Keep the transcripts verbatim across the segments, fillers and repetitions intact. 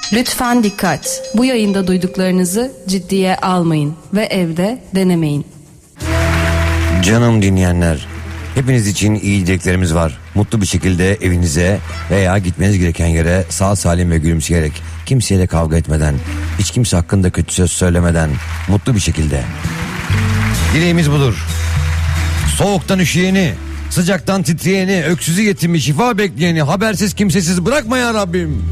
Lütfen dikkat. Bu yayında duyduklarınızı ciddiye almayın ve evde denemeyin. Canım dinleyenler, hepiniz için iyi dileklerimiz var. Mutlu bir şekilde evinize veya gitmeniz gereken yere sağ salim ve gülümseyerek, kimseyle kavga etmeden, hiç kimse hakkında kötü söz söylemeden, mutlu bir şekilde. Dileğimiz budur. Soğuktan üşüyeni, sıcaktan titreyeni, öksüzü yetimi, şifa bekleyeni, habersiz kimsesiz bırakma ya Rabbim.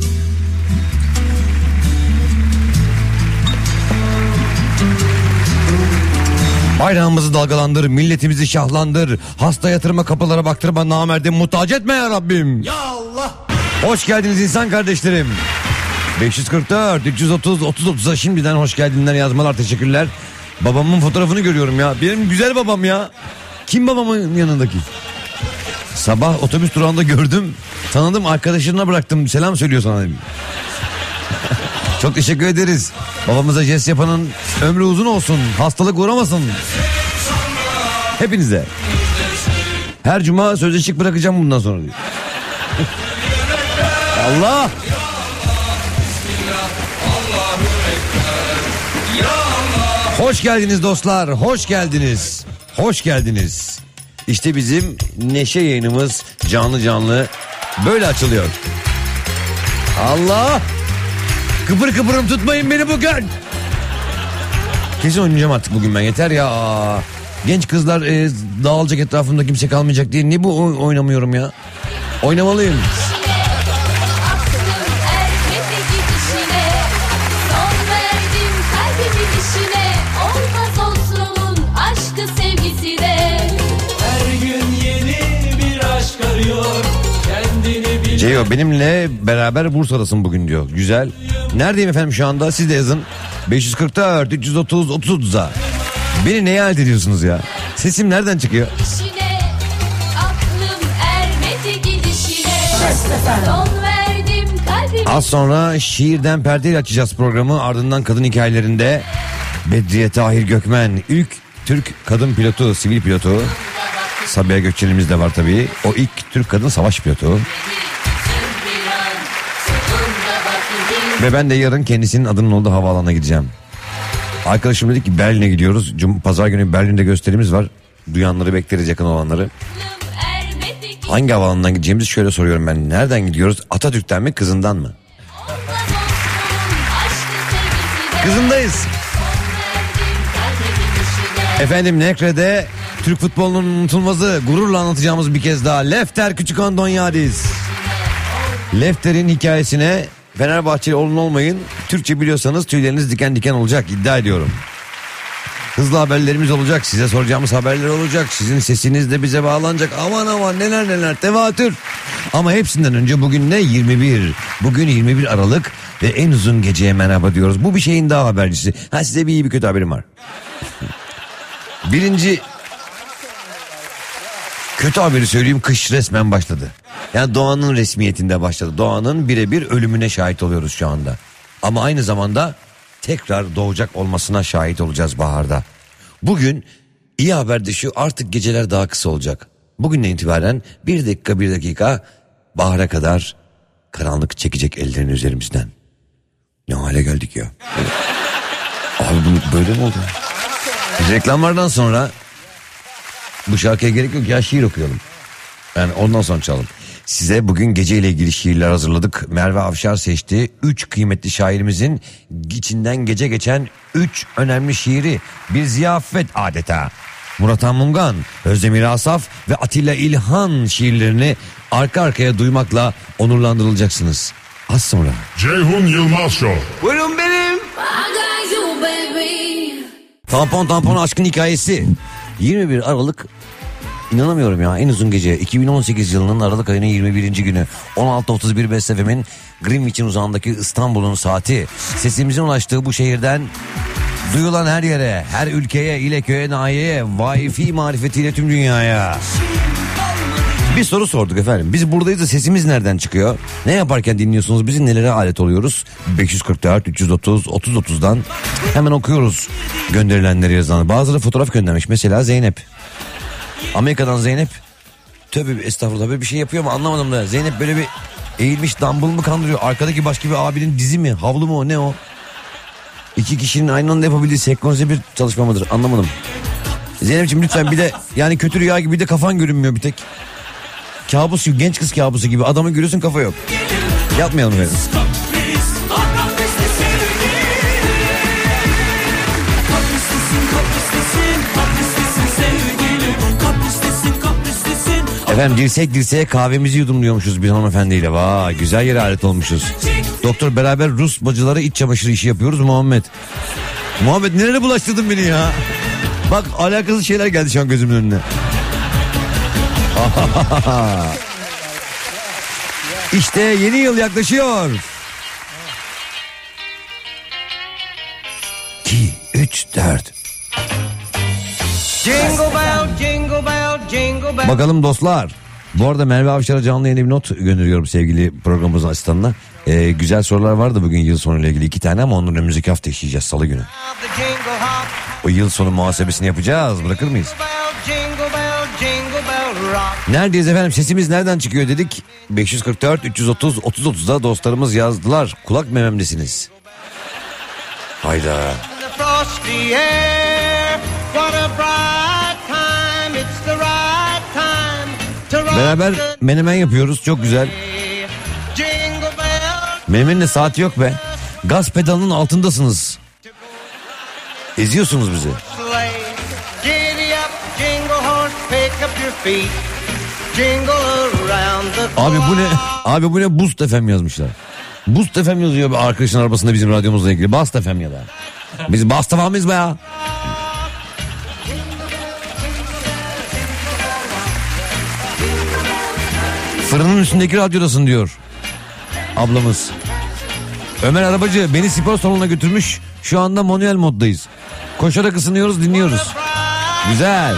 Bayrağımızı dalgalandır, milletimizi şahlandır. Hasta yatırma, kapılara baktırma, namerdim muhtaç etme ya Rabbim. Ya Allah. Hoş geldiniz insan kardeşlerim. beş yüz kırk dört üç yüz otuz otuz otuza şimdiden hoş geldinler yazmalar, teşekkürler. Babamın fotoğrafını görüyorum ya. Benim güzel babam ya. Kim babamın yanındaki? Sabah otobüs durağında gördüm. Tanıdım, arkadaşlarına bıraktım. Selam söylüyor sana. Çok teşekkür ederiz. Babamıza jest yapanın ömrü uzun olsun. Hastalık uğramasın. Hepinize. Her cuma sözleşik bırakacağım bundan sonra diyor. Allah. Hoş geldiniz dostlar. Hoş geldiniz. Hoş geldiniz. İşte bizim neşe yayınımız canlı canlı böyle açılıyor. Allah. Kıpır kıpırım tutmayın beni bugün. Kesin oynayacağım artık bugün ben, yeter ya. Genç kızlar e, dağılacak, etrafımda kimse kalmayacak diye niye bu oynamıyorum ya? Oynamalıyım. Ceyo benimle beraber Bursa'dasın bugün diyor. Güzel. Neredeyim efendim şu anda? Siz de yazın. beş yüz kırk dört üç yüz otuz otuz otuza. Beni neye ait ediyorsunuz ya? Sesim nereden çıkıyor? Az sonra şiirden perdeyle açacağız programı. Ardından kadın hikayelerinde Bedriye Tahir Gökmen, ilk Türk kadın pilotu, sivil pilotu. Sabiha Gökçen'imiz de var tabii. O ilk Türk kadın savaş pilotu. Ve ben de yarın kendisinin adının olduğu havaalanına gideceğim. Arkadaşım dedi ki Berlin'e gidiyoruz. Cum- Pazar günü Berlin'de gösterimiz var. Duyanları bekleriz, yakın olanları. Hangi havaalanından gideceğimizi şöyle soruyorum ben. Nereden gidiyoruz? Atatürk'ten mi, Kızı'ndan mı? Kızı'ndayız. Efendim Nekre'de Türk futbolunun unutulmazı, gururla anlatacağımız bir kez daha Lefter Küçükhan Donyadis. Lefter'in hikayesine Fenerbahçeli olun olmayın, Türkçe biliyorsanız tüyleriniz diken diken olacak, iddia ediyorum. Hızlı haberlerimiz olacak, size soracağımız haberler olacak, sizin sesiniz de bize bağlanacak, aman aman neler neler, tevatür. Ama hepsinden önce bugün ne? yirmi bir. Bugün yirmi bir Aralık ve en uzun geceye merhaba diyoruz. Bu bir şeyin daha habercisi. Ha, size bir iyi bir kötü haberim var. Birinci kötü haberi söyleyeyim, kış resmen başladı. Yani doğanın resmiyetinde başladı. Doğanın birebir ölümüne şahit oluyoruz şu anda. Ama aynı zamanda tekrar doğacak olmasına şahit olacağız baharda. Bugün iyi haber de şu, artık geceler daha kısa olacak. Bugünden itibaren bir dakika bir dakika bahara kadar karanlık çekecek ellerini üzerimizden. Ne hale geldik ya. Abi bu böyle mi oldu? Reklamlardan sonra bu şarkıya gerek yok ya, şiir okuyalım. Yani ondan sonra çalalım. Size bugün geceyle ilgili şiirler hazırladık. Merve Avşar seçti. Üç kıymetli şairimizin içinden gece geçen üç önemli şiiri. Bir ziyafet adeta. Murat Han Mungan, Özdemir Asaf ve Atilla İlhan şiirlerini arka arkaya duymakla onurlandırılacaksınız. Az sonra. Ceyhun Yılmaz Show. Buyurun benim. Tampon tampon aşkın hikayesi. yirmi bir Aralık, inanamıyorum ya, en uzun gece. iki bin on sekiz yılının Aralık ayının yirmi birinci günü. on altı otuz bir Best F M'in Greenwich'in uzağındaki İstanbul'un saati. Sesimizin ulaştığı bu şehirden duyulan her yere, her ülkeye, ile köye, nahiyeye, Wi-Fi marifetiyle tüm dünyaya. Bir soru sorduk efendim. Biz buradayız da sesimiz nereden çıkıyor? Ne yaparken dinliyorsunuz? Bizi nelere alet oluyoruz? beş yüz kırk dört üç yüz otuz otuz otuzdan hemen okuyoruz gönderilenleri, yazanı. Bazıları fotoğraf göndermiş. Mesela Zeynep. Amerika'dan Zeynep. Tövbe estağfurullah, böyle bir şey yapıyor ama anlamadım da. Zeynep böyle bir Eğilmiş dumbbell mı kandırıyor? Arkadaki başka bir abinin dizi mi? Havlu mu o? Ne o? İki kişinin aynı anda yapabildiği senkronize bir çalışma mıdır? Anlamadım. Zeynep'ciğim lütfen bir de yani kötü rüya gibi bir de kafan görünmüyor bir tek. Kabus gibi, genç kız kabusu gibi. Adamı görüyorsun, kafa yok. Yapmayalım efendim. Efendim dirsek dirseğe kahvemizi yudumluyormuşuz bir hanımefendiyle. Vay, güzel yere alet olmuşuz. Doktor, beraber Rus bacılara iç çamaşırı işi yapıyoruz Muhammed. Muhammed nereye bulaştırdın beni ya? Bak alakasız şeyler geldi şu an gözümün önüne. İşte yeni yıl yaklaşıyor. iki, üç, dört. Jingle bell, jingle bell, jingle bell. Bakalım dostlar. Bu arada Merve Avşar'a canlı yeni bir not gönderiyorum sevgili programımızın asistanına. Ee, güzel sorular vardı bugün yıl sonuyla ilgili iki tane ama onları önümüzdeki hafta işleyeceğiz salı günü. O yıl sonu muhasebesini yapacağız, bırakır mıyız? Neredeyiz efendim, sesimiz nereden çıkıyor dedik. beş yüz kırk dört üç yüz otuz otuz otuzda dostlarımız yazdılar. Kulak mememdesiniz. Hayda. Beraber menemen yapıyoruz, çok güzel. Menemenin de saati yok be. Gaz pedalının altındasınız. Eziyorsunuz bizi. Abi bu ne? Abi bu ne? Boost F M yazmışlar. Boost F M yazıyor bir arkadaşın arabasında bizim radyomuzla ilgili. Bast F M ya da. Biz Bast F M'yiz be ya. Fırının üstündeki radyodasın diyor ablamız. Ömer Arabacı beni spor salonuna götürmüş. Şu anda manuel moddayız. Koşarak ısınıyoruz, dinliyoruz. Güzel.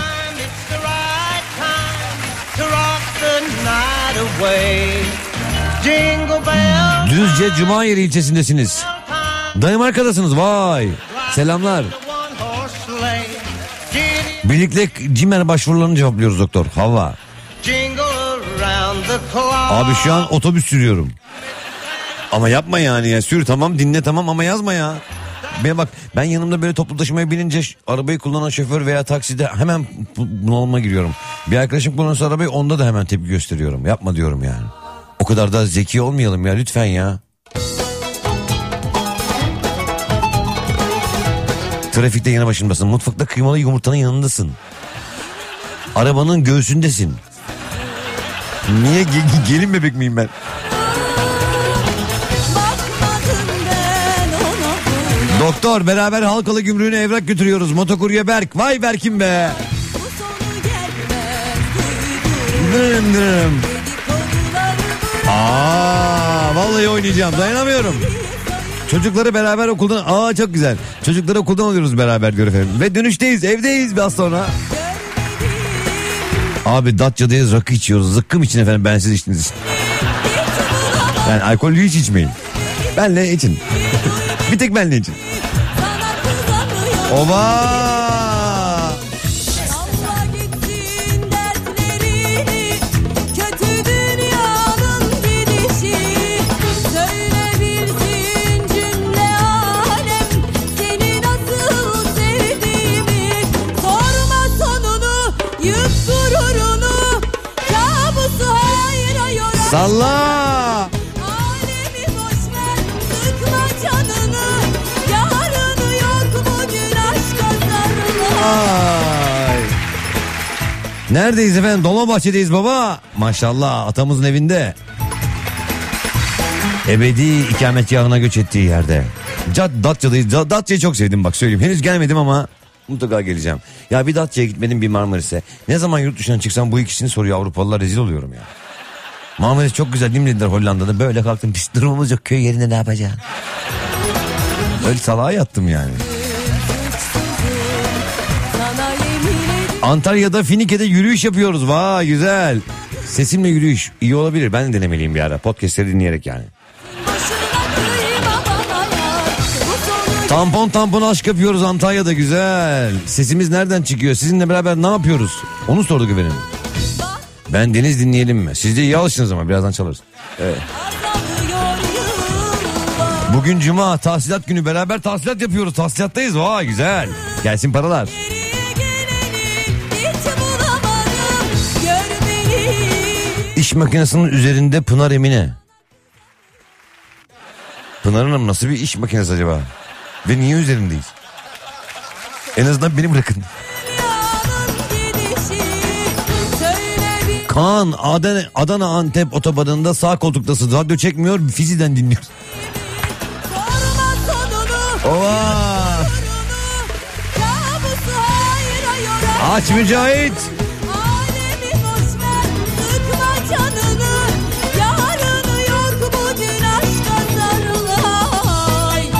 Düzce Cumahiyeri ilçesindesiniz. Danimarka'dasınız, vay. Selamlar. Birlikte Cimer başvurularını cevaplıyoruz doktor. Hava. Abi şu an otobüs sürüyorum. Ama yapma yani ya, sür tamam, dinle tamam ama yazma ya. Ben bak, ben yanımda böyle toplu taşımaya binince arabayı kullanan şoför veya takside hemen bunalıma giriyorum. Bir arkadaşım kullanırsa arabayı, onda da hemen tepki gösteriyorum. Yapma diyorum yani. O kadar da zeki olmayalım ya lütfen ya. Trafikte yanı başındasın. Mutfakta kıymalı yumurtanın yanındasın. Arabanın göğsündesin. Niye ge- gelin bebek miyim ben? Doktor, beraber Halkalı Gümrüğü'ne evrak götürüyoruz. Motokurye Berk. Vay Berk'im be. Dırım dırım. Aa, vallahi oynayacağım, dayanamıyorum. Çocukları beraber okuldan... Aa çok güzel. Çocukları okuldan alıyoruz beraber diyor efendim. Ve dönüşteyiz, evdeyiz biraz sonra. Abi Datça'dayız, rakı içiyoruz. Zıkkım için efendim, bensiz içtiniz. Yani alkollü hiç içmeyin. Benle için. Bir tek benle için. Oba! Salla! Alemi boş ver, sıkma canını. Yarını yok bugün aşka sarıla. Ay. Neredeyiz efendim? Dolmabahçe'deyiz baba. Maşallah, atamızın evinde. Ebedi ikametgahına göç ettiği yerde. Datça'dayız. Datça'yı çok sevdim bak, söyleyeyim. Henüz gelmedim ama mutlaka geleceğim. Ya bir Datça'ya gitmedim, bir Marmaris'e. Ne zaman yurt dışına çıksam bu ikisini soruyor Avrupalılar, rezil oluyorum ya. Marmaris çok güzel değil mi dediler Hollanda'da. Böyle kalktım, pis durumumuz yok, köy yerinde ne yapacaksın? Öyle salağa yattım yani. Antalya'da Finike'de yürüyüş yapıyoruz. Vay güzel. Sesimle yürüyüş iyi olabilir. Ben de denemeliyim bir ara. Podcast'leri dinleyerek yani. Tampon tampon aşk yapıyoruz Antalya'da, güzel. Sesimiz nereden çıkıyor? Sizinle beraber ne yapıyoruz? Onu sorduk efendim. Ben Deniz dinleyelim mi? Siz de iyi alıştınız ama birazdan çalarız. Evet. Bugün cuma, tahsilat günü, beraber tahsilat yapıyoruz. Tahsilattayız. Vay güzel. Gelsin paralar. Geriye geleni hiç bulamadım. Görmeli. İş makinesinin üzerinde Pınar Emine. Pınar Hanım nasıl bir iş makinesi acaba? Ve niye üzerindeyiz? En azından beni bırakın. Kaan Adana, Adana Antep otobanında sağ koltuktasın. Radyo çekmiyor, Fizi'den dinliyoruz. Ova! Aç Mücahit. Alemi boş ver, sıkma canını. Yarını yok bugün aşka sarılay.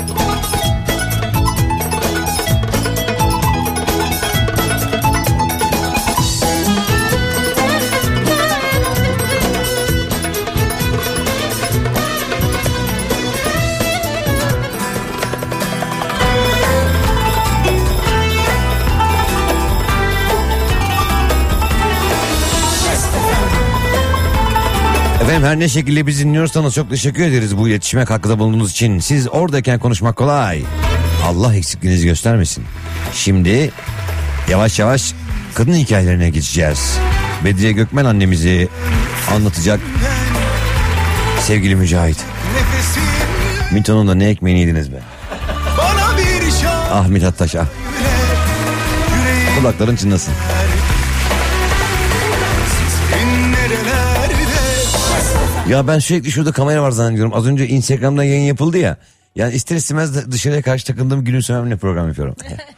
Efendim her ne şekilde bizi dinliyorsanız çok teşekkür ederiz bu iletişime katkıda bulunduğunuz için. Siz oradayken konuşmak kolay. Allah eksikliğinizi göstermesin. Şimdi yavaş yavaş kadın hikayelerine geçeceğiz. Bedriye Gökmen annemizi anlatacak sevgili Mücahit. Mito'nun da ne ekmeğini yediniz be. Ah Mithat Taş ah. Kulakların çınlasın. Ya ben sürekli şurada kamera var zannediyorum. Az önce Instagram'dan yayın yapıldı ya. Yani ister istemez dışarıya karşı takıldığım gülümsememle program yapıyorum.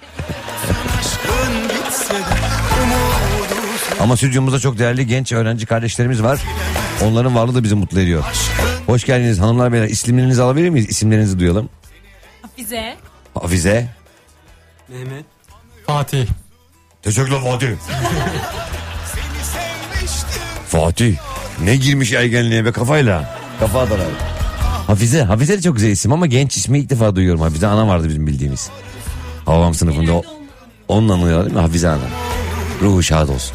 Ama stüdyomuzda çok değerli genç öğrenci kardeşlerimiz var. Onların varlığı da bizi mutlu ediyor. Hoş geldiniz hanımlar beyler. İsimlerinizi alabilir miyiz? İsimlerinizi duyalım. Hafize. Hafize. Mehmet. Fatih. Teşekkürler Fatih. Fatih. Ne girmiş ergenliğe be kafayla. Kafa adar abi. Hafize. Hafize de çok güzel isim ama genç ismi ilk defa duyuyorum. Hafize ana vardı bizim bildiğimiz. Havam sınıfında o, onunla anılıyor değil mi? Hafize ana. Ruhu şad olsun.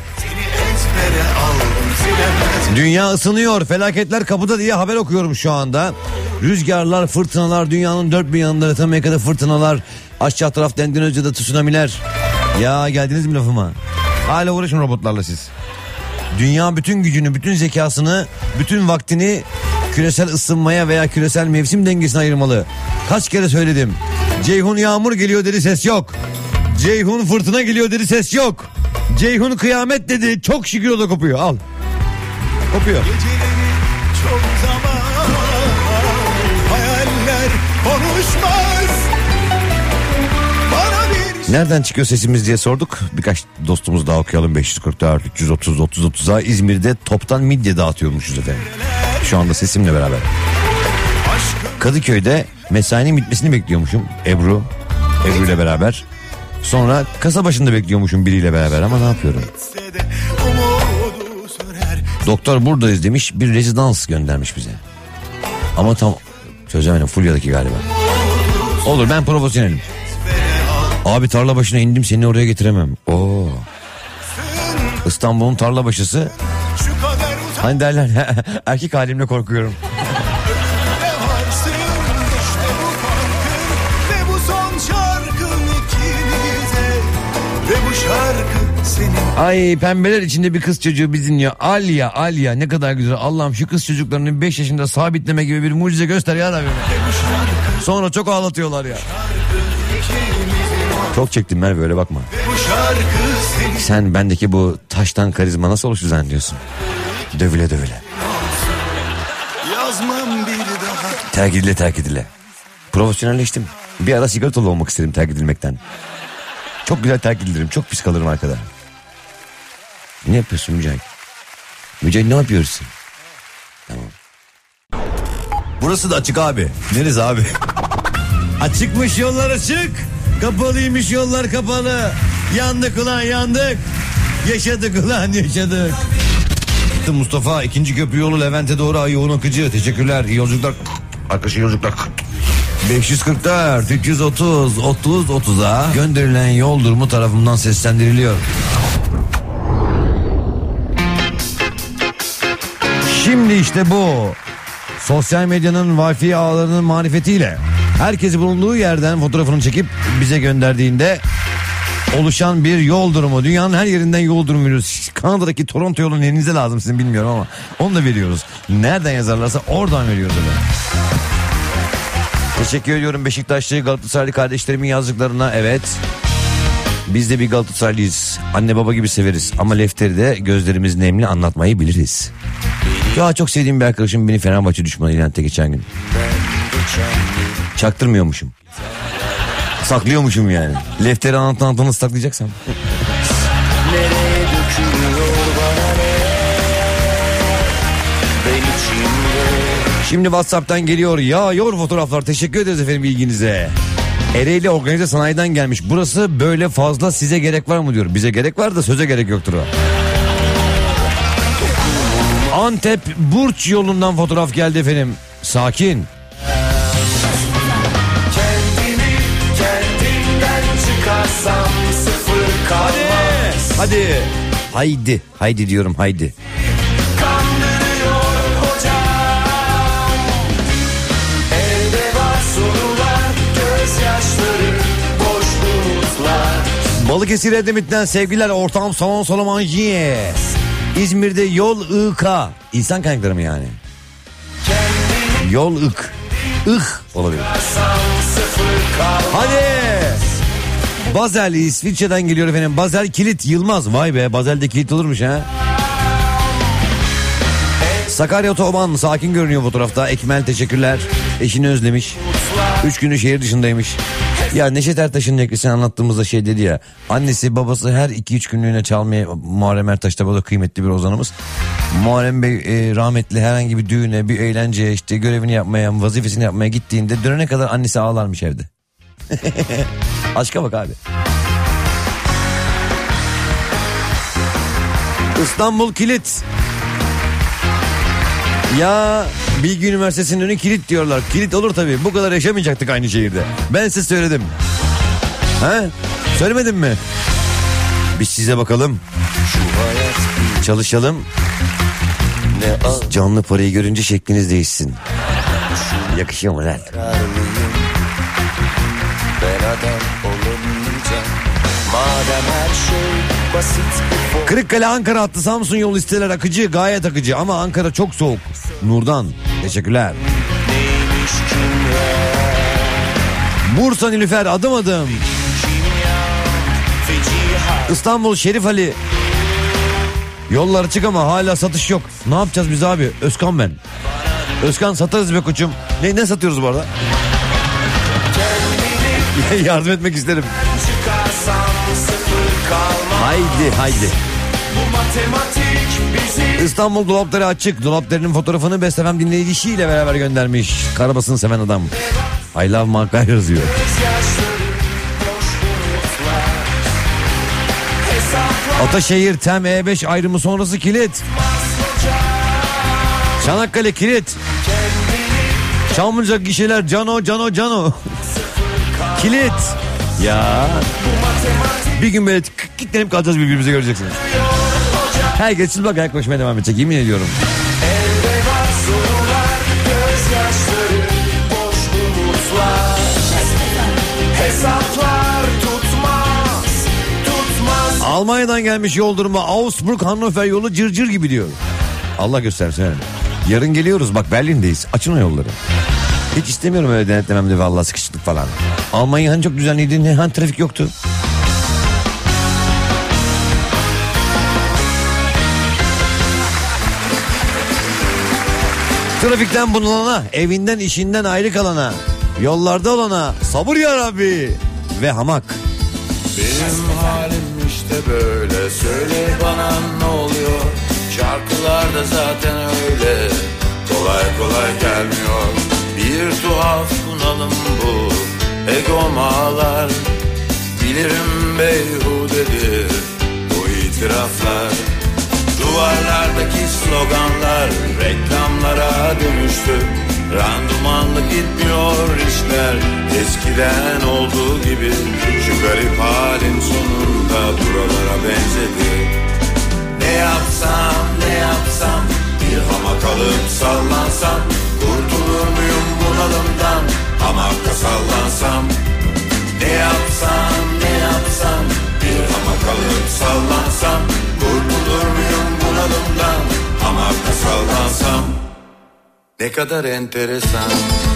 Dünya ısınıyor. Felaketler kapıda diye haber okuyorum şu anda. Rüzgarlar, fırtınalar, dünyanın dört bir yanında Latin Amerika'da fırtınalar. Aşağı tarafta Endonezya'da tsunamiler. Ya geldiniz mi lafıma? Hala uğraşın robotlarla siz. Dünya bütün gücünü, bütün zekasını, bütün vaktini küresel ısınmaya veya küresel mevsim dengesine ayırmalı. Kaç kere söyledim. Ceyhun yağmur geliyor dedi, ses yok. Ceyhun fırtına geliyor dedi, ses yok. Ceyhun kıyamet dedi, çok şükür o da kopuyor. Al. Kopuyor. Çok zaman hayaller konuşmaz. Bana bir Nereden çıkıyor sesimiz diye sorduk. Birkaç dostumuz daha okuyalım. beş yüz kırk dört, üç yüz otuz, otuz otuza İzmir'de toptan midye dağıtıyormuşuz efendim. Şu anda sesimle beraber. Kadıköy'de mesainin bitmesini bekliyormuşum. Ebru. Ebru ile beraber. Sonra kasa başında bekliyormuşum biriyle beraber ama ne yapıyorum? Doktor buradayız demiş, bir rezidans göndermiş bize. Ama tam çözemedim, Fulya'daki galiba. Olur, ben profesyonelim. Abi tarla başına indim, seni oraya getiremem. Oo. İstanbul'un tarla başısı. Hani derler erkek halimle korkuyorum. Ay pembeler içinde bir kız çocuğu bizi dinliyor. Alya Alya ne kadar güzel. Allah'ım şu kız çocuklarını beş yaşında sabitleme gibi bir mucize göster ya Rabbim. Sonra çok ağlatıyorlar ya. Çok çektim Merve, öyle bakma. Sen bendeki bu taştan karizma nasıl oluştu zannediyorsun? Dövüle dövüle. Terk edile terk edile. Profesyonelleştim. Bir ara sigortalı olmak istedim terk edilmekten. Çok güzel terk edilirim. Çok pis kalırım arkada. Ne yapıyorsun Mücahit? Mücahit ne yapıyorsun? Tamam. Burası da açık abi. Neresi abi? Açıkmış yollar açık. Kapalıymış yollar kapalı. Yandık ulan yandık. Yaşadık ulan yaşadık. Mustafa ikinci köprü yolu Levent'e doğru ay yoğun akıcı. Teşekkürler. İyi yolculuklar. Arkadaşlar yolculuklar. beş yüz kırk dört, üç yüz otuz, otuz otuza gönderilen yol durumu tarafından seslendiriliyor. Şimdi işte bu. sosyal medyanın Wi-Fi ağlarının marifetiyle herkesi bulunduğu yerden fotoğrafını çekip bize gönderdiğinde oluşan bir yol durumu. Dünyanın her yerinden yol durumu veriyoruz. Kanada'daki Toronto yolunun elinize lazım sizin, bilmiyorum ama onu da veriyoruz. Nereden yazarlarsa oradan veriyoruz. Öyle. Teşekkür ediyorum Beşiktaşlı Galatasaraylı kardeşlerimin yazdıklarına. Evet, biz de bir Galatasaraylıyız. Anne baba gibi severiz ama lefteri de gözlerimiz nemli, anlatmayı biliriz. Ya çok sevdiğim bir arkadaşım beni Fenerbahçe düşmanı ilan etti geçen gün. Çaktırmıyormuşum. Saklıyormuşum yani. Lefteri anlatan anlatan saklayacaksam. Şimdi WhatsApp'tan geliyor. Ya yor fotoğraflar. Teşekkür ederiz efendim ilginize. Ereğli Organize Sanayi'den gelmiş. Burası böyle fazla, size gerek var mı diyor. Bize gerek var da söze gerek yoktur o. Antep Burç yolundan fotoğraf geldi efendim. Sakin. Kendimi kendimden çıkarsam sıfır kalmaz. Hadi. Haydi. Haydi diyorum haydi. Kandırıyor hocam. Elde var sorular, gözyaşları, boş bulutlar. Balıkesir Edremit'ten sevgiler, ortağım Salon Solomanciye. İzmir'de yol I K. İnsan kaynakları mı yani? Yol ık. Ih olabilir. Hadi. Basel İsviçre'den geliyor efendim. Basel Kilit Yılmaz. Vay be, Basel'de kilit olurmuş ha. Sakarya Otoban sakin görünüyor fotoğrafta. Ekmel teşekkürler. Eşini özlemiş. Üç günü şehir dışındaymış. Ya Neşet Ertaş'ın neklisini anlattığımızda şey dedi ya. Annesi babası her iki üç günlüğüne çalmaya, Muharrem Ertaş da kıymetli bir ozanımız. Muharrem Bey e, rahmetli herhangi bir düğüne, bir eğlenceye, işte görevini yapmaya, vazifesini yapmaya gittiğinde dönene kadar annesi ağlarmış evde. Aşka bak abi. İstanbul Kilit. Ya Bilgi Üniversitesi'nin önü kilit diyorlar. Kilit olur tabii. Bu kadar yaşamayacaktık aynı şehirde. Ben size söyledim. He? Söylemedim mi? Biz size bakalım. Çalışalım. Canlı parayı görünce şekliniz değişsin. Yakışıyor mu lan? Ben adam olamayacağım. Madem her şey basit. Kırıkkale Ankara hattı Samsun yolu listeler akıcı, gayet akıcı ama Ankara çok soğuk. Nurdan teşekkürler. Neymiş kimya? Bursa Nilüfer adım adım. İstanbul Şerif Ali. Yollar açık ama hala satış yok. Ne yapacağız biz abi? Özkan ben. Özkan satarız be koçum. Ne, ne satıyoruz bu arada? Yardım etmek isterim. Haydi haydi. İstanbul dolapları açık. Dolaplarının fotoğrafını Best F M dinleyicisiyle beraber göndermiş. Karabasını seven adam. I love Markay yazıyor. Ataşehir Tem E beş ayrımı sonrası kilit. Çanakkale kilit. Çamlıca gişeler cano cano cano. Kilit. Ya. Bir gün böyle kilitlenip kalacağız, birbirimize göreceksiniz. Herkes çılbak ayak koşmaya devam edecek, yemin ediyorum. Almanya'dan gelmiş yol durumu. Augsburg Hannover yolu cırcır gibi diyor. Allah göstersin yani. Yarın geliyoruz, bak Berlin'deyiz. Açın o yolları. Hiç istemiyorum öyle denetlememde vallahi sıkışıklık falan. Almanya hani çok düzenliydi, ne hani trafik yoktu. Trafikten bunalana, evinden işinden ayrı kalana, yollarda olana sabır ya Rabbi ve hamak. Benim halim işte böyle, söyle bana ne oluyor? Şarkılarda zaten öyle, kolay kolay gelmiyor. Bir tuhaf bunalım bu, egom ağlar. Bilirim beyhudedir bu itiraflar. Duvarlardaki sloganlar reklamlara dönüştü. Randımanlı gitmiyor işler, eskiden olduğu gibi. Şu garip halin sonunda buralara benzedi. Ne yapsam ne yapsam, bir hamak alıp sallansam, Kurtulur muyum bunalımdan? Hamakta sallansam. Ne yapsam ne yapsam, bir hamak alıp sallansam. Kurtulur muyum bunalımdan? Hamakta sallansam. Ne kadar enteresan.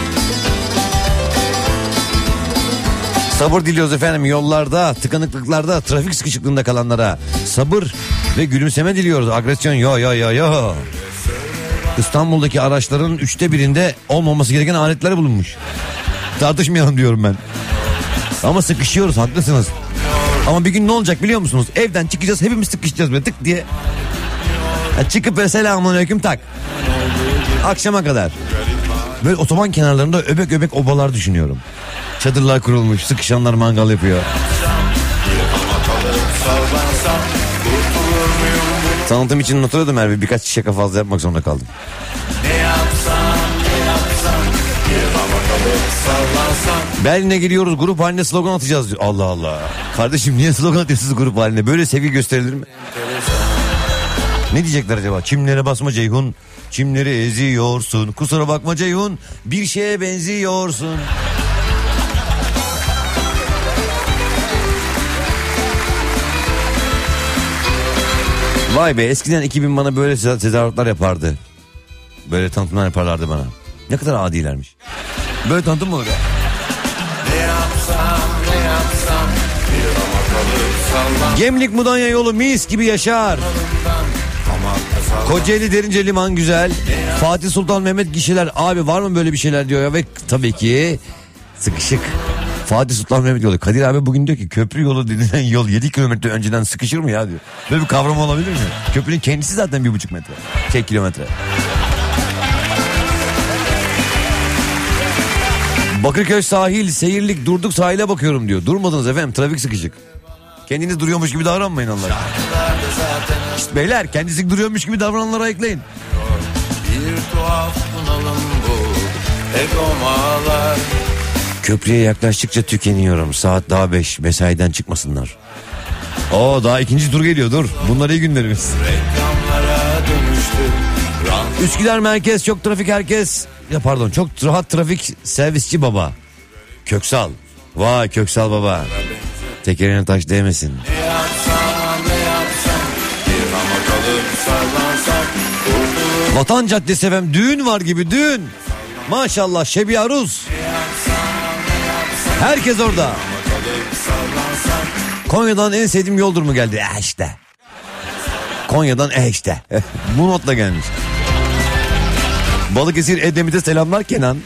Sabır diliyoruz efendim yollarda, tıkanıklıklarda, trafik sıkışıklığında kalanlara. Sabır ve gülümseme diliyoruz. Agresyon yo yo yo yo. İstanbul'daki araçların üçte birinde olmaması gereken aletler bulunmuş. Tartışmayalım diyorum ben. Ama sıkışıyoruz, haklısınız. Ama bir gün ne olacak biliyor musunuz? Evden çıkacağız, hepimiz sıkışacağız böyle tık diye. Ya çıkıp böyle selamünaleyküm tak. Akşama kadar. Böyle otoban kenarlarında öbek öbek obalar düşünüyorum. Çadırlar kurulmuş, sıkışanlar mangal yapıyor. Tanıtım için not alıyordum Merve, birkaç şaka fazla yapmak zorunda kaldım. Ne yapsam ne yapsam, bir hamak alıp sallansam. Berlin'e geliyoruz, grup halinde slogan atacağız diyor. Allah Allah. Kardeşim niye slogan atıyorsunuz grup halinde? Böyle sevgi gösterilir mi? Ne diyecekler acaba? Çimlere basma Ceyhun, çimleri eziyorsun. Kusura bakma Ceyhun, bir şeye benziyorsun. Vay be, eskiden ekibim bana böyle tezahüratlar yapardı. Böyle tanıtımlar yaparlardı bana. Ne kadar adilermiş. Böyle tanıtım mı olur ya? Ne yapsam ne yapsam, bir hamak alıp sallansam. Gemlik Mudanya yolu mis gibi yaşar. Kocaeli Derince liman güzel. Fatih Sultan Mehmet gişeler. Abi var mı böyle bir şeyler diyor ya. Ve tabii ki sıkışık. Fatih Sultan Mehmet yolu. Kadir abi bugün diyor ki köprü yolu denilen yol yedi kilometre önceden sıkışır mı ya diyor. Böyle bir kavram olabilir mi? Köprünün kendisi zaten bir buçuk metre. Şey kilometre. Bakırköy sahil, seyirlik, durduk sahile bakıyorum diyor. Durmadınız efendim, trafik sıkışık. Kendiniz duruyormuş gibi davranmayın Allah. İşte beyler, kendisi duruyormuş gibi davrananları ayıklayın. Bir tuhaf bunalım bu, egomalar. Köprüye yaklaştıkça tükeniyorum. Saat daha beş, mesaiden çıkmasınlar. Oo, daha ikinci tur geliyor, dur. Bunlar iyi günlerimiz. Reklamlara dönüştü. Üsküdar merkez, çok trafik herkes. Ya pardon, çok rahat trafik, servisçi baba. Köksal. Vay Köksal baba. Tekerine taş değmesin. Ne yapsam ne yapsam, bir hamak alıp sallansam. Kurtulur. Vatan Caddesi efendim, düğün var gibi düğün. Maşallah Şebi Aruz. Herkes orada. Konya'dan en sevdiğim yol durumu geldi. Eh işte. Konya'dan eh işte. Bu notla gelmiş. Balıkesir Edremit'e selamlar Kenan.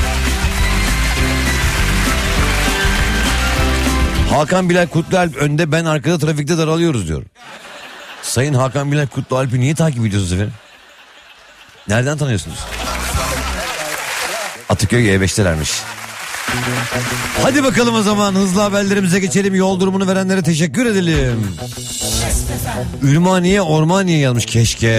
Hakan Bilal Kutlualp önde, ben arkada, trafikte daralıyoruz diyor. Sayın Hakan Bilal Kutlualp'i niye takip ediyorsunuz efendim? Nereden tanıyorsunuz? Atıköy E beştelermiş. Hadi bakalım o zaman hızlı haberlerimize geçelim. Yol durumunu verenlere teşekkür edelim. Ürmaniye Ormaniye yazmış, keşke.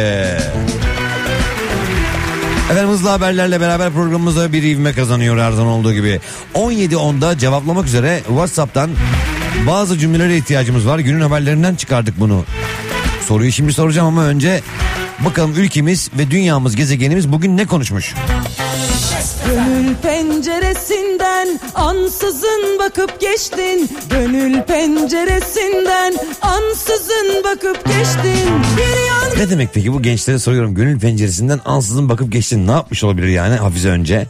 Efendim hızlı haberlerle beraber programımıza bir ivme kazanıyor her zaman olduğu gibi. on yedi onda cevaplamak üzere WhatsApp'tan bazı cümlelere ihtiyacımız var. Günün haberlerinden çıkardık bunu. Soruyu şimdi soracağım ama önce bakalım ülkemiz ve dünyamız, gezegenimiz bugün ne konuşmuş? Gönül penceresinden ansızın bakıp geçtin. Gönül penceresinden ansızın bakıp geçtin. Bir yan... Ne demek peki bu, gençlere soruyorum. Gönül penceresinden ansızın bakıp geçtin. Ne yapmış olabilir yani Hafize önce?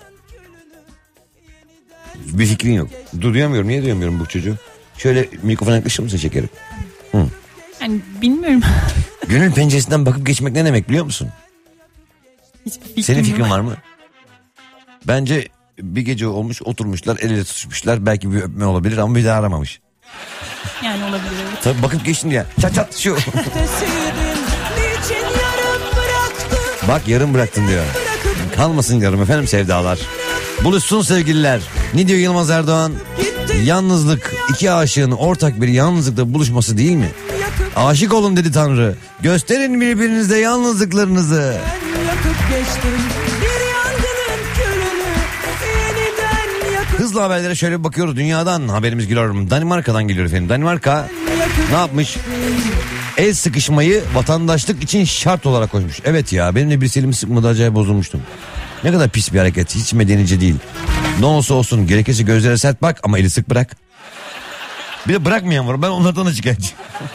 Bir fikrin yok. Dur, duyamıyorum. Niye duyamıyorum bu çocuğu? Şöyle mikrofona yaklaşır mısın şekerim? Hı. Yani bilmiyorum. Gönül penceresinden bakıp geçmek ne demek biliyor musun? Hiçbir fikrim Senin fikrin yok. var mı? Bence bir gece olmuş, oturmuşlar, el ele tutuşmuşlar. Belki bir öpme olabilir ama bir daha aramamış. Yani olabilir evet. Tabii bakıp geçtin ya. Çat çat şu. Ötesidin, niçin yarım bıraktın? Bak yarım bıraktın diyor. Bırakıp Kalmasın yarım efendim sevdalar. Buluşsun sevgililer. Ne diyor Yılmaz Erdoğan? gittin. Yalnızlık iki aşığın ortak bir yalnızlıkta buluşması değil mi? Yakıp Aşık olun dedi Tanrı. Gösterin birbirinize yalnızlıklarınızı. ben yakıp geçtim. Bir yangının külünü yeniden yakıp Hızlı haberlere şöyle bir bakıyoruz. Dünyadan haberimiz geliyor. Danimarka'dan geliyor efendim. Danimarka yakıp ne yapmış? El sıkışmayı vatandaşlık için şart olarak koymuş. Evet ya, benim de bir elim sıkmadı, acayip bozulmuştum. Ne kadar pis bir hareket. Hiç medenice değil. Ne olursa olsun gerekirse gözlere sert bak ama eli sık bırak. Bir de bırakmayan var. Ben onlardan da şikayetçiyim.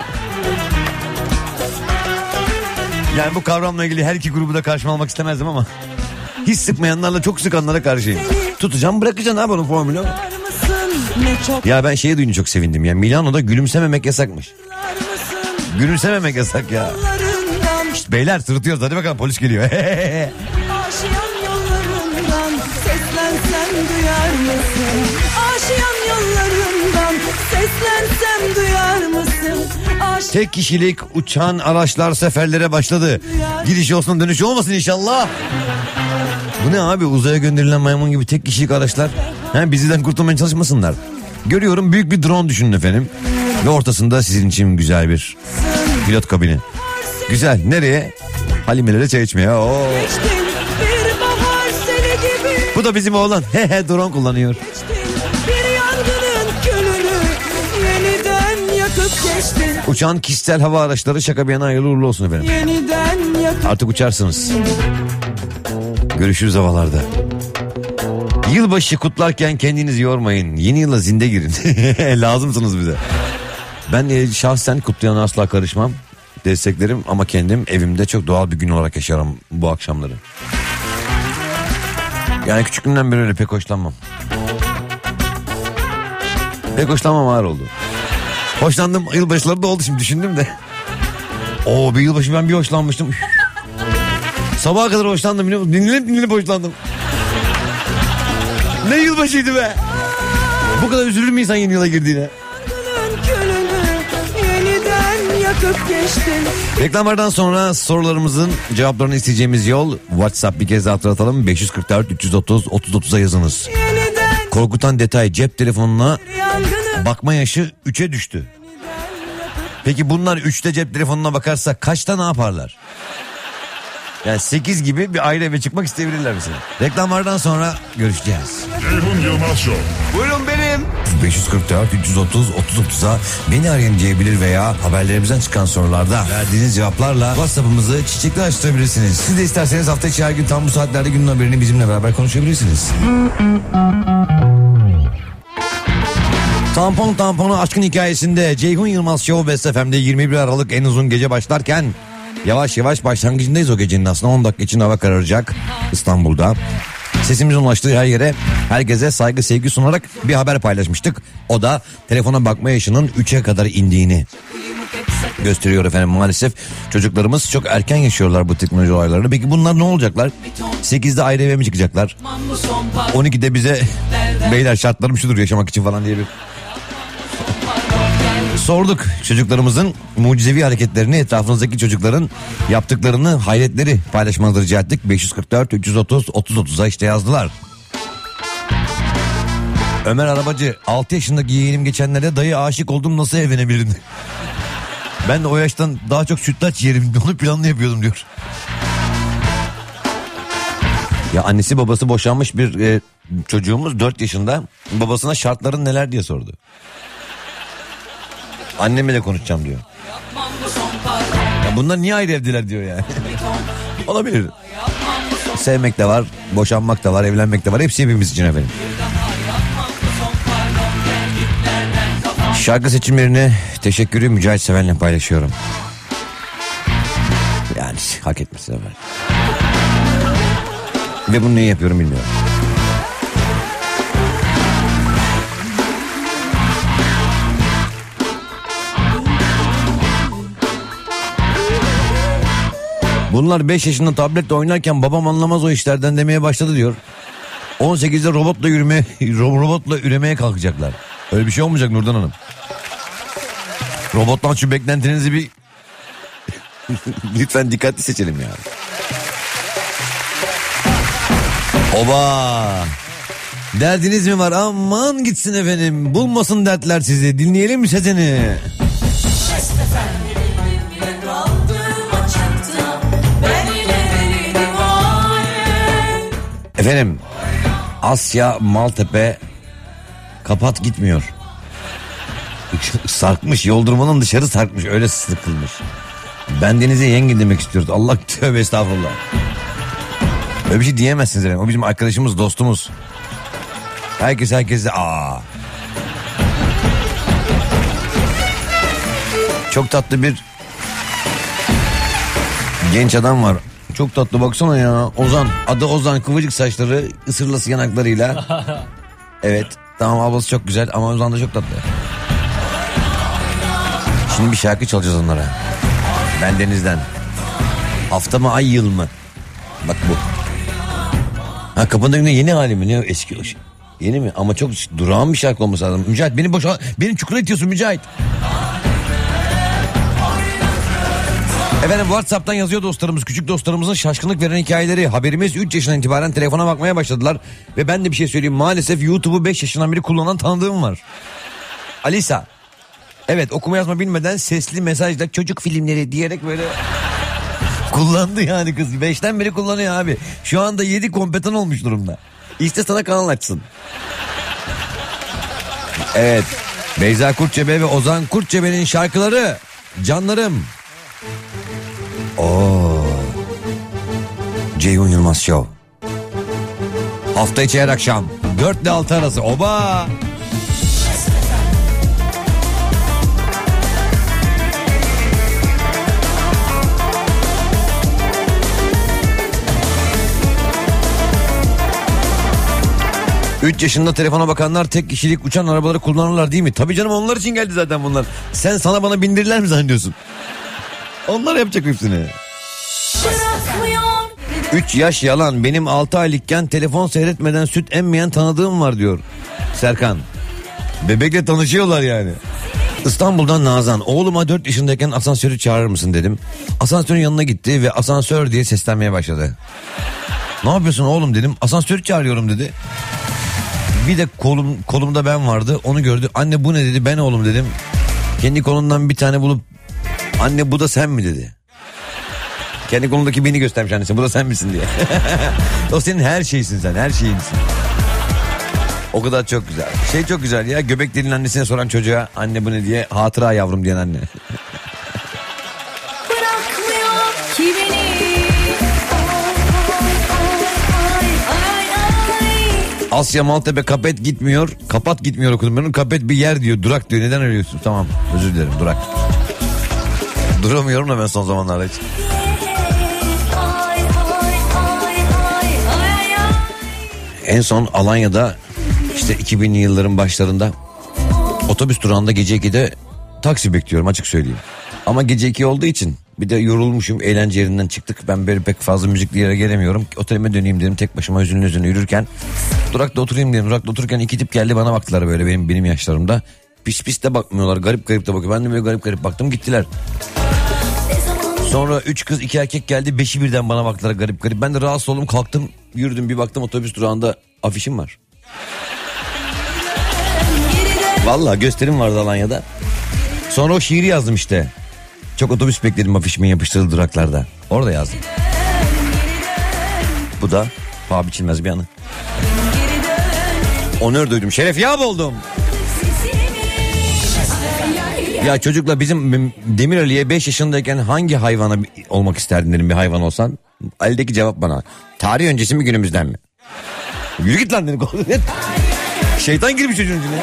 Yani bu kavramla ilgili her iki grubu da karşıma almak istemezdim ama hiç sıkmayanlarla çok sıkanlara karşıyım. Tutacağım bırakacaksın abi onun formülü. Ya ben şeye duyunca çok sevindim ya. Milano'da gülümsememek yasakmış. Gülümsememek yasak ya. İşte beyler sırıtıyoruz, hadi bakalım polis geliyor. Aşiyan yollarından seslensem duyar mısın? Aşiyan yollarından seslensem duyar mısın? Aş... Tek kişilik uçan araçlar seferlere başladı. Gidiş olsun dönüş olmasın inşallah. Bu ne abi, uzaya gönderilen maymun gibi tek kişilik araçlar. He, bizden kurtulmaya çalışmasınlar. Görüyorum, büyük bir drone düşünün efendim. Ve ortasında sizin için güzel bir pilot kabini. Güzel, nereye? Halimelere çay içmeye. Oo. Bir bahar seli gibi. Bu da bizim oğlan. Hehe, drone kullanıyor. Bir yangının külünü yeniden yakıp geçtin. Uçan kişisel hava araçları şaka bir yana hayırlı uğurlu olsun efendim. Yeniden yakıp... Artık uçarsınız. Görüşürüz havalarda. Yılbaşı kutlarken kendinizi yormayın. Yeni yıla zinde girin. Lazımsınız bize. Ben e, şahsen kutlayana asla karışmam. Desteklerim ama kendim evimde çok doğal bir gün olarak yaşarım bu akşamları. Yani küçüklüğümden beri öyle pek hoşlanmam. Pek hoşlanmam, ağır oldu. Hoşlandım, yılbaşları da oldu şimdi düşündüm de. Oo, bir yılbaşı ben bir hoşlanmıştım. Sabaha kadar hoşlandım biliyor musun? Dinlenip dinlenip hoşlandım. Ne yılbaşıydı be. Bu kadar üzülür mü insan yeni yıla girdiğine? Reklamlardan sonra sorularımızın cevaplarını isteyeceğimiz yol WhatsApp, bir kez daha hatırlatalım. beş yüz kırk dört üç yüz otuz otuz otuza yazınız. Korkutan detay, cep telefonuna bakma yaşı üçe düştü. Peki bunlar üçte cep telefonuna bakarsa kaçta ne yaparlar? Yani sekiz gibi bir ayrı eve çıkmak isteyebilirler mesela. Reklamlardan sonra görüşeceğiz. Ceyhun Yılmaz Show. Buyurun benim. beş yüz kırk dört üç yüz otuz otuz otuza beni arayın diyebilir veya haberlerimizden çıkan sorularda verdiğiniz cevaplarla WhatsApp'ımızı çiçekli açtırabilirsiniz. Siz de isterseniz hafta içi her gün tam bu saatlerde günün haberini bizimle beraber konuşabilirsiniz. Tampon tamponu aşkın hikayesinde Ceyhun Yılmaz Show Best F M'de yirmi bir Aralık en uzun gece başlarken yavaş yavaş başlangıcındayız o gecenin aslında. on dakika için hava kararacak İstanbul'da. Sesimizin ulaştığı her yere herkese saygı sevgi sunarak bir haber paylaşmıştık. O da telefona bakma yaşının üçe kadar indiğini gösteriyor efendim. Maalesef çocuklarımız çok erken yaşıyorlar bu teknoloji olaylarını. Peki bunlar ne olacaklar? sekizde ayrı eve mi çıkacaklar? on ikide bize beyler şartlarım şudur yaşamak için falan diye bir sorduk. Çocuklarımızın mucizevi hareketlerini, etrafınızdaki çocukların yaptıklarını, hayretleri paylaşmanızı rica ettik. beş yüz kırk dört üç yüz otuz otuz otuza işte yazdılar. Ömer Arabacı, altı yaşındaki yeğenim geçenlerde dayı aşık oldum nasıl evlenebilirim? Ben de o yaştan daha çok sütlaç yerim, onu planlı yapıyordum diyor. Ya annesi babası boşanmış bir e, çocuğumuz dört yaşında babasına şartların neler diye sordu. Annemle de konuşacağım diyor. Ya bunlar niye ayrı evdeler diyor yani. Olabilir. Sevmek de var, boşanmak da var, evlenmek de var. Hepsi hepimiz için efendim. Şarkı seçimlerini teşekkürü Mücahit Seven'le paylaşıyorum. Yani hak etmesin efendim. Ve bunu niye yapıyorum bilmiyorum. Bunlar beş yaşında tabletle oynarken babam anlamaz o işlerden demeye başladı diyor. on sekizde robotla yürümeye, robotla üremeye kalkacaklar. Öyle bir şey olmayacak Nurdan Hanım. Robottan şu beklentinizi bir lütfen dikkatli seçelim yani. Oba! Derdiniz mi var? Aman gitsin efendim. Bulmasın dertler sizi. Dinleyelim mi sesini? Efendim, Asya Maltepe kapat gitmiyor. Sarkmış, yoldurmanın dışarı sarkmış, öyle sıkılmış. Bendenize yengin demek istiyoruz. Allah tövbe estağfurullah. Öyle bir şey diyemezsiniz efendim. O bizim arkadaşımız, dostumuz. Herkes herkese aa. Çok tatlı bir genç adam var. Çok tatlı baksana ya. Ozan. Adı Ozan. Kıvırcık saçları, ısırlası yanaklarıyla. Evet. Tamam, ablası çok güzel ama Ozan da çok tatlı. Şimdi bir şarkı çalacağız onlara. Bendenizden. Hafta mı, ay, yıl mı? Bak bu. Ha, kapının önünde yeni hali mi? Ne eski o şey? Yeni mi? Ama çok durağan bir şarkı olması lazım. Mücahit beni boşa... Beni çukura itiyorsun Mücahit. Efendim WhatsApp'tan yazıyor dostlarımız. Küçük dostlarımızın şaşkınlık veren hikayeleri. Haberimiz üç yaşından itibaren telefona bakmaya başladılar. Ve ben de bir şey söyleyeyim. Maalesef YouTube'u beş yaşından beri kullanan tanıdığım var. Alisa. Evet, okuma yazma bilmeden sesli mesajla çocuk filmleri diyerek böyle... Kullandı yani kız. Beşten beri kullanıyor abi. Şu anda yedi kompetan olmuş durumda. İşte sana kanal açsın. Evet. Beyza Kurtçebe ve Ozan Kurtçebe'nin şarkıları. Canlarım. Oo. Ceyhun Yılmaz Show. Hafta içi her akşam. dört ile altı arası. Oba. üç yaşında telefona bakanlar tek kişilik uçan arabaları kullanırlar değil mi? Tabii canım, onlar için geldi zaten bunlar. Sen sana bana bindirirler mi zannediyorsun? Onlar yapacak hepsini. üç yaş yalan. Benim altı aylıkken telefon seyretmeden süt emmeyen tanıdığım var diyor Serkan. Bebekle tanışıyorlar yani. İstanbul'dan Nazan. Oğluma dört yaşındayken asansörü çağırır mısın dedim. Asansörün yanına gitti ve asansör diye seslenmeye başladı. Ne yapıyorsun oğlum dedim. Asansörü çağırıyorum dedi. Bir de kolum, kolumda ben vardı, onu gördü. Anne bu ne dedi, ben oğlum dedim. Kendi kolundan bir tane bulup anne bu da sen mi dedi. Kendi kolundaki beni göstermiş annesi, bu da sen misin diye. O senin her şeysin, sen her şeyinsin. O kadar çok güzel. Şey çok güzel ya, göbek deliğinin annesine soran çocuğa anne bu ne diye, hatıra yavrum diyen anne. Bırakmıyor ki beni. Asya Maltepe Kapet gitmiyor. Kapat gitmiyor okudum. Benim Kapet bir yer diyor. Durak diyor. Neden arıyorsun? Tamam. Özür dilerim. Durak. Duramıyorum da ben son zamanlarda hiç. En son Alanya'da işte iki binli yılların başlarında otobüs durağında gece ikide taksi bekliyorum, açık söyleyeyim. Ama gece iki olduğu için bir de yorulmuşum, eğlence yerinden çıktık. Ben böyle pek fazla müzikli yere gelemiyorum. Otelime döneyim dedim, tek başıma hüzünlü hüzünlü yürürken. Durakta oturayım dedim. Durakta otururken iki tip geldi, bana baktılar böyle benim benim yaşlarımda. Pis pis de bakmıyorlar, garip garip de bakıyor. Ben de böyle garip garip baktım, gittiler. Sonra üç kız iki erkek geldi, beşi birden bana baktılar garip garip. Ben de rahatsız oldum, kalktım yürüdüm, bir baktım otobüs durağında afişim var. Vallahi gösterim vardı Alanya'da. Sonra o şiiri yazdım işte. Çok otobüs bekledim afişimin yapıştırıldığı duraklarda. Orada yazdım. Bu da paha biçilmez bir anı. Onur duydum, şeref yap oldum. Ya çocukla bizim Demir Ali'ye beş yaşındayken hangi hayvana olmak isterdin dedim, bir hayvan olsan. Ali'deki cevap bana, tarih öncesi mi günümüzden mi? Yürü git lan dedim. Şeytan girmiş çocuğun içine.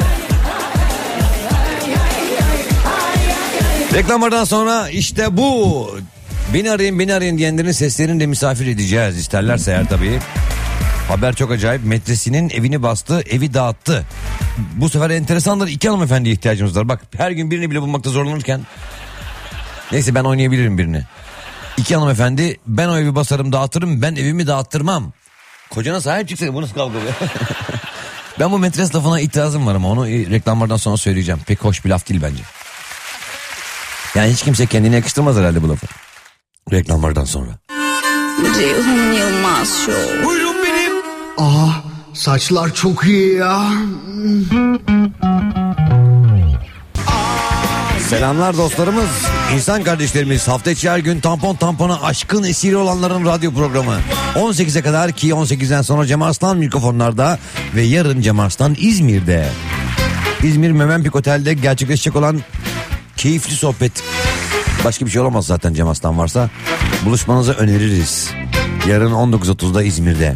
Reklamlardan sonra işte bu. Beni arayın beni arayın diyenlerin seslerini de misafir edeceğiz. İsterlerse eğer tabii. Haber çok acayip. Metresinin evini bastı, evi dağıttı. Bu sefer enteresanlar, iki hanımefendiye ihtiyacımız var. Bak her gün birini bile bulmakta zorlanırken. Neyse ben oynayabilirim birini. İki hanımefendi, ben o evi basarım dağıtırım, ben evimi dağıttırmam. Kocana sahip çıksana, bu nasıl kavga be? Ben bu metres lafına itirazım var ama onu reklamlardan sonra söyleyeceğim. Pek hoş bir laf değil bence. Yani hiç kimse kendine yakıştırmaz herhalde bu lafı. Reklamlardan sonra. Ceyhun Yılmaz Show. Buyurun benim. Aa, saçlar çok iyi ya. Selamlar dostlarımız, insan kardeşlerimiz. Hafta içi her gün tampon tampona aşkın esiri olanların radyo programı. on sekize kadar, ki on sekizden sonra Cem Arslan mikrofonlarda ve yarın Cem Arslan İzmir'de. İzmir Mövenpik Otel'de gerçekleşecek olan keyifli sohbet. Başka bir şey olamaz zaten Cem Arslan varsa. Buluşmanızı öneririz. Yarın on dokuz otuzda İzmir'de.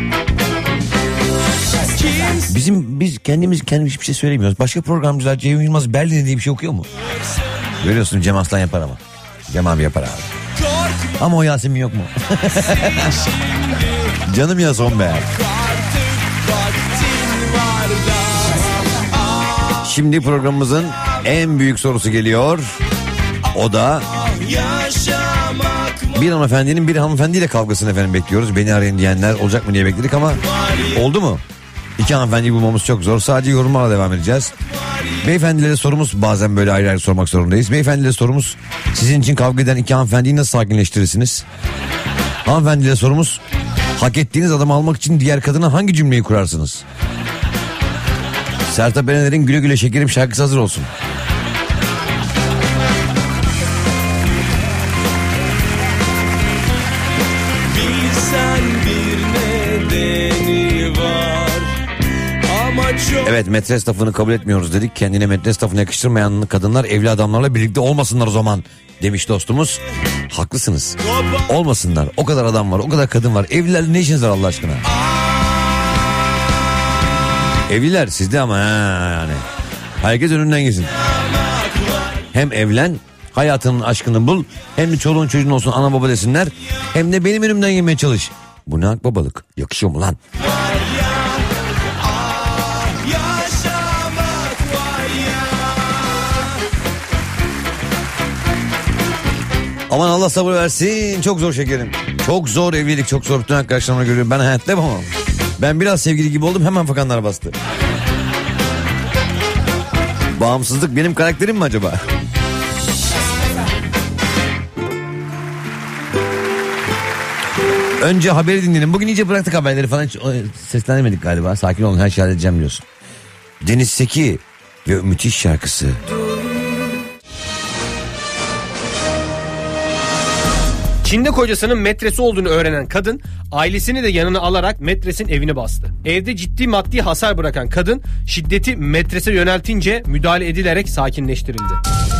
Bizim biz kendimiz kendimiz hiçbir şey söylemiyoruz. Başka programcılar Ceyhun Yılmaz Berlin'e diye bir şey okuyor mu? Görüyorsun Cem Aslan yapar ama. Cem abi yapar abi. Ama o Yasemin yok mu? Canım ya son be. Şimdi programımızın en büyük sorusu geliyor. O da bir hanımefendinin bir hanımefendiyle kavgasını efendim bekliyoruz. Beni arayın diyenler olacak mı diye bekledik ama oldu mu? İki hanımefendiyi bulmamız çok zor. Sadece yorumlarla devam edeceğiz. Beyefendilere sorumuz, bazen böyle ayrı ayrı sormak zorundayız. Beyefendilere sorumuz, sizin için kavga eden iki hanımefendiyi nasıl sakinleştirirsiniz? Hanımefendilere sorumuz, hak ettiğiniz adamı almak için diğer kadına hangi cümleyi kurarsınız? Sertab Erener'in Güle Güle Şekerim şarkısı hazır olsun. Evet, metres lafını kabul etmiyoruz dedik. Kendine metres lafını yakıştırmayan kadınlar evli adamlarla birlikte olmasınlar o zaman demiş dostumuz. Haklısınız. Olmasınlar. O kadar adam var, o kadar kadın var. Evlilerle ne işiniz var Allah aşkına? Evliler sizde ama ha yani. Herkes önünden gitsin. Hem evlen, hayatının aşkını bul, hem de çoluğun çocuğun olsun ana baba desinler, hem de benim önümden yemeye çalış. Bu ne akbabalık? Yakışıyor mu lan? Aman Allah sabır versin. Çok zor şekerim. Çok zor evlilik, çok zor. Bütün arkadaşlarımla görüyorum. Ben hayatta yapamam. Ben biraz sevgili gibi oldum, hemen fakanlar bastı. Bağımsızlık benim karakterim mi acaba? Önce haberi dinleyelim. Bugün iyice bıraktık haberleri falan. Hiç seslenemedik galiba. Sakin olun, her şeyi halledeceğim biliyorsun. Deniz Seki ve müthiş şarkısı. Çin'de kocasının metresi olduğunu öğrenen kadın ailesini de yanına alarak metresin evini bastı. Evde ciddi maddi hasar bırakan kadın şiddeti metrese yöneltince müdahale edilerek sakinleştirildi.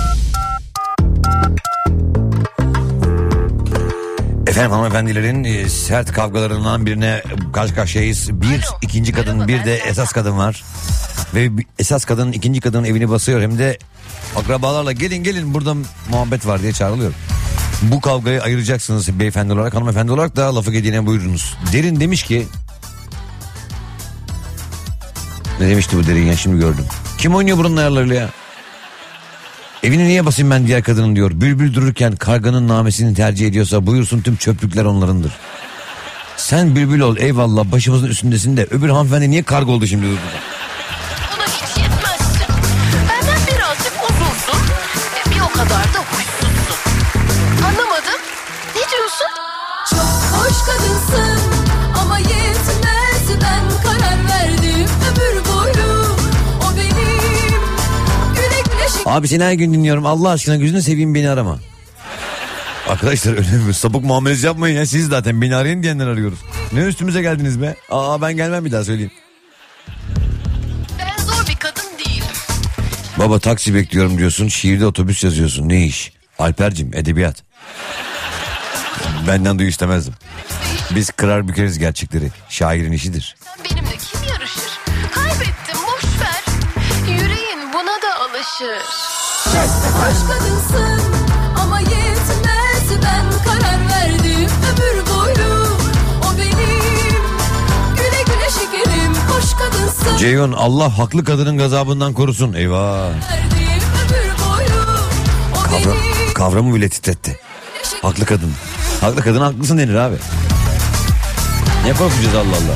Efendim hanımefendilerin e, sert kavgalarından birine karşı karşıyayız. Bir ikinci kadın, bir de esas kadın var. Ve esas kadın ikinci kadının evini basıyor, hem de akrabalarla gelin gelin burada muhabbet var diye çağrılıyor. Bu kavgayı ayıracaksınız beyefendi olarak, hanımefendi olarak da lafı gediğine buyurunuz. Derin demiş ki... Ne demişti bu Derin ya, şimdi gördüm. Kim oynuyor buranın ayarlarıyla ya? Evini niye basayım ben diğer kadının diyor. Bülbül dururken karganın namesini tercih ediyorsa buyursun, tüm çöplükler onlarındır. Sen bülbül ol eyvallah, başımızın üstündesin de öbür hanımefendi niye karga oldu şimdi? Buna hiç yetmezsin. Benden birazcık uzunsun ve bir o kadar da huysuzsun. Anlamadım. Ne diyorsun? Çok hoş kadınsın ama yetmez, ben karar verdim ömür boyu o benim. Güle güle şekerim. Abi seni her gün dinliyorum, Allah aşkına gözünü seveyim, beni arama. Arkadaşlar öyle sapık muamelesi yapmayın ya, siz zaten beni arayın diyenler arıyoruz. Ne üstümüze geldiniz be? Aa ben gelmem, bir daha söyleyeyim. Ben zor bir kadın değilim. Baba taksi bekliyorum diyorsun, şiirde otobüs yazıyorsun, ne iş? Alper'cim edebiyat. Benden duy istemezdim. Biz kırar bükeriz gerçekleri, şairin işidir. Sen benimle kim yarışır? Kaybettim, boş ver. Yüreğin buna da alışır. Çok hoş kadınsın ama yetmez, ben karar verdim ömür boyu o benim. Güle güle şekerim, hoş kadınsın. Ceyhun, Allah haklı kadının gazabından korusun. Eyvah. Verdim ömür boyu o Kavra, benim. kavramı bile titretti. Haklı kadın. Haklı kadın haklısın denir abi. Ne korkacağız Allah Allah.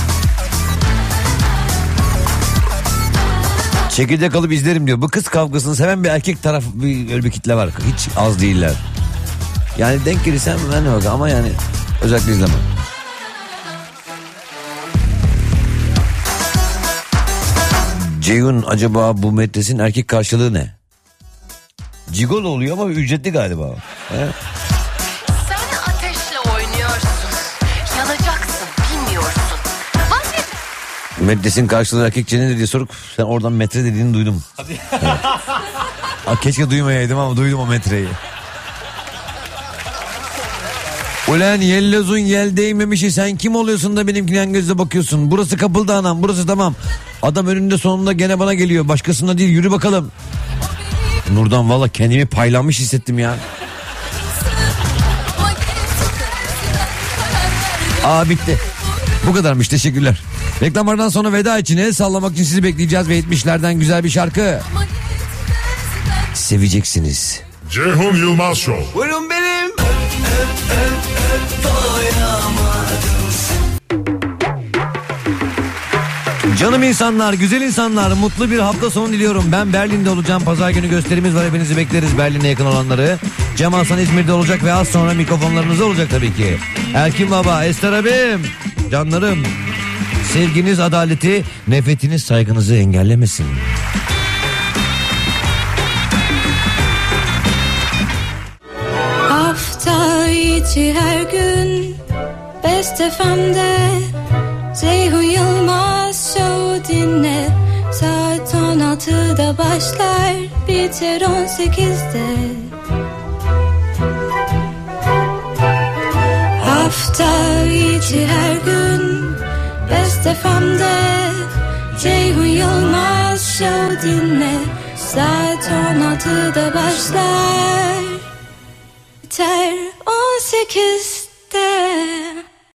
Çekirdek alıp izlerim diyor. Bu kız kavgasını seven bir erkek taraf, bir, öyle bir kitle var. Hiç az değiller. Yani denk gelirsem ben de bak ama yani özellikle izlemem. Ceyhun, acaba bu metresin erkek karşılığı ne? Cigolo oluyor ama ücretli galiba. He? Sen ateşle oynuyorsun. Yanacaksın, bilmiyorsun. Vazgeç. Metresin karşılığı erkekçe nedir diye sorup sen oradan metre dediğini duydum. Hadi. Evet. Aa, keşke duymayaydım ama duydum o metreyi. Ulan yellozun yel değmemişi, sen kim oluyorsun da benimkine gözle bakıyorsun? Burası kapıldı anam, burası tamam. Adam önünde sonunda gene bana geliyor, başkasına değil, yürü bakalım. Nurdan valla kendimi paylanmış hissettim ya. Aa bitti. Bu kadarmış, teşekkürler. Reklamlardan sonra veda için el sallamak için sizi bekleyeceğiz ve yetmişlerden güzel bir şarkı. Seveceksiniz. Ceyhun Yılmaz Show. Buyurun benim. Canım insanlar, güzel insanlar, mutlu bir hafta sonu diliyorum. Ben Berlin'de olacağım. Pazar günü gösterimiz var. Hepinizi bekleriz, Berlin'e yakın olanları. Cem Hasan İzmir'de olacak ve az sonra mikrofonlarınızda olacak tabii ki. Erkin Baba, Ester abim, canlarım. Sevginiz, adaleti, nefretiniz, saygınızı engellemesin. Hafta içi her gün Best F M'de Ceyhun Yılmaz Show dinle. Saat on altıda başlar, biter on sekizde. Hafta içi her gün Best F M'de Ceyhun Yılmaz Show dinle. Saat on altıda başlar, biter on sekiz.